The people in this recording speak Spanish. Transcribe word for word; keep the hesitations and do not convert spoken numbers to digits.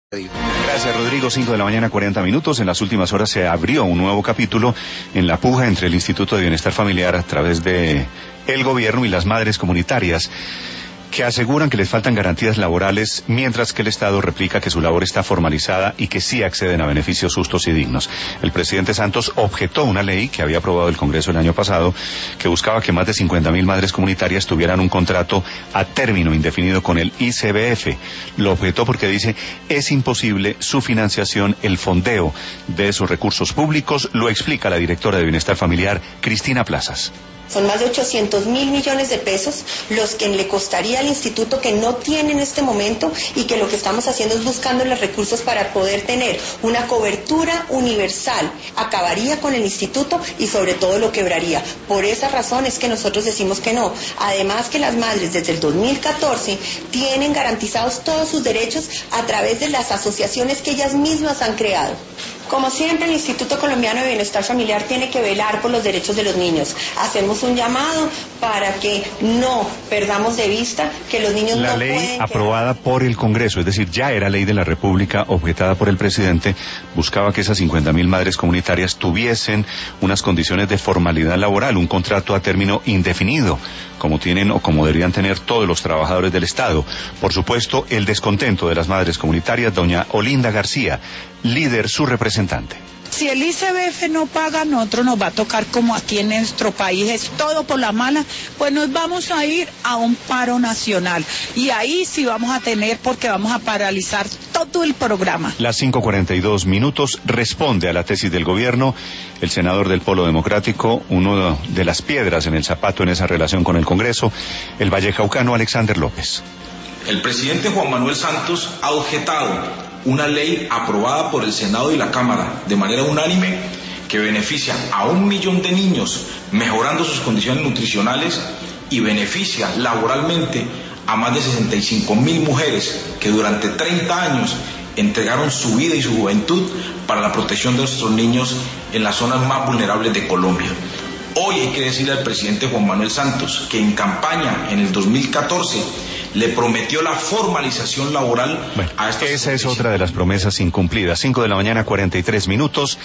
Gracias, Rodrigo. Cinco de la mañana, cuarenta minutos. En las últimas horas se abrió un nuevo capítulo en la puja entre el Instituto de Bienestar Familiar a través de el gobierno y las madres comunitarias, que aseguran que les faltan garantías laborales, mientras que el Estado replica que su labor está formalizada y que sí acceden a beneficios justos y dignos. El presidente Santos objetó una ley que había aprobado el Congreso el año pasado, que buscaba que más de cincuenta mil madres comunitarias tuvieran un contrato a término indefinido con el I C B F. Lo objetó porque dice es imposible su financiación, el fondeo de esos recursos públicos. Lo explica la directora de Bienestar Familiar, Cristina Plazas. Son más de ochocientos mil millones de pesos los que le costaría al instituto, que no tiene en este momento, y que lo que estamos haciendo es buscando los recursos para poder tener una cobertura universal. Acabaría con el instituto y sobre todo lo quebraría. Por esa razón es que nosotros decimos que no. Además que las madres desde el dos mil catorce tienen garantizados todos sus derechos a través de las asociaciones que ellas mismas han creado. Como siempre, el Instituto Colombiano de Bienestar Familiar tiene que velar por los derechos de los niños. Hacemos un llamado para que no perdamos de vista que los niños la no ley pueden aprobada quedar... por el Congreso, es decir, ya era ley de la República, objetada por el presidente, buscaba que esas cincuenta mil madres comunitarias tuviesen unas condiciones de formalidad laboral, un contrato a término indefinido, como tienen o como deberían tener todos los trabajadores del Estado. Por supuesto, el descontento de las madres comunitarias, doña Olinda García, líder su representante. Si el I C B F no paga, a nosotros nos va a tocar, como aquí en nuestro país es todo por la mala, pues nos vamos a ir a un paro nacional. Y ahí sí vamos a tener, porque vamos a paralizar todo el programa. Las cinco cuarenta y dos minutos, responde a la tesis del gobierno el senador del Polo Democrático, uno de las piedras en el zapato en esa relación con el Congreso, el vallecaucano Alexander López. El presidente Juan Manuel Santos ha objetado una ley aprobada por el Senado y la Cámara de manera unánime que beneficia a un millón de niños mejorando sus condiciones nutricionales y beneficia laboralmente a más de sesenta y cinco mil mujeres que durante treinta años entregaron su vida y su juventud para la protección de nuestros niños en las zonas más vulnerables de Colombia. Hoy hay que decirle al presidente Juan Manuel Santos que en campaña en el dos mil catorce le prometió la formalización laboral bueno, a estas esa es otra de las promesas incumplidas. Cinco de la mañana, cuarenta y tres minutos.